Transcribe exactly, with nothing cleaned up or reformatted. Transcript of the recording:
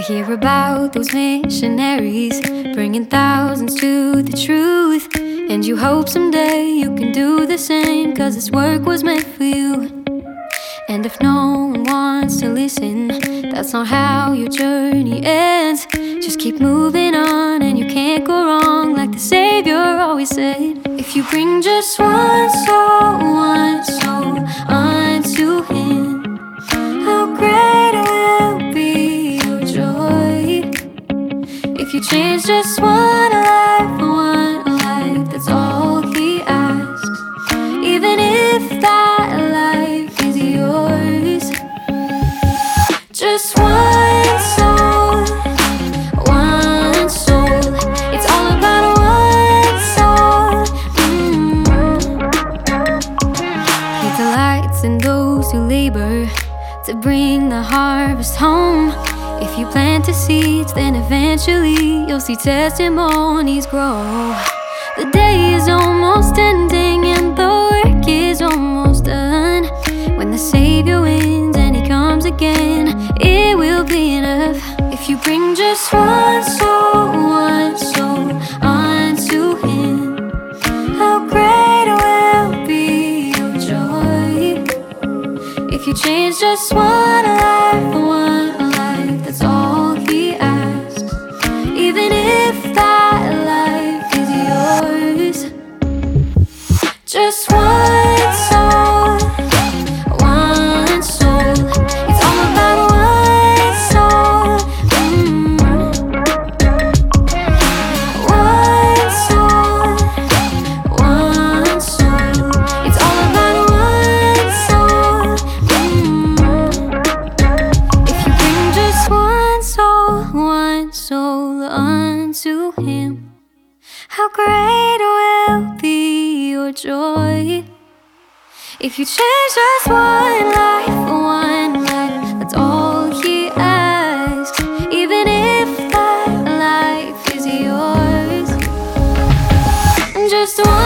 hear about those missionaries bringing thousands to the truth, and you hope someday you can do the same, 'cause this work was meant for you. And if no one wants to listen, that's not how your journey ends. Just keep moving on and you can't go wrong, like the Savior always said. If you bring just one soul, one soul unto Him, how great will be your joy. If you change just one life, one life, that's all He asks, even if that life is yours. Just one soul, one soul, it's all about one soul. mm. He delights in those who labor to bring the harvest home. If you plant the seeds, then eventually you'll see testimonies grow. The day is almost ending and the work is almost done. When the Savior wins and He comes again, it will be enough. If you bring just one soul, one soul unto Him, how great will be your joy. If you change just one life, one life, that's all He asks, even if that life is yours. Just one soul, one soul, it's all about one soul. mm. One soul, one soul, it's all about one soul. mm. If you bring just one soul, one soul unto Him, how great will be your joy. If you change just one life, one life, that's all He asks, even if that life is yours. Just one